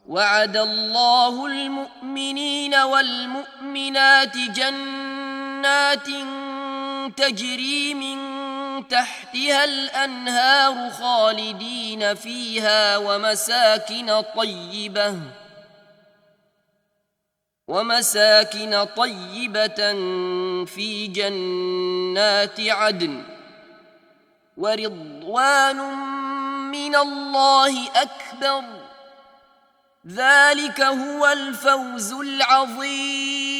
وعد الله المؤمنين والمؤمنات جنات تجري من تحتها الأنهار خالدين فيها ومساكن طيبة في جنات عدن ورضوان من الله أكبر ذلك هو الفوز العظيم.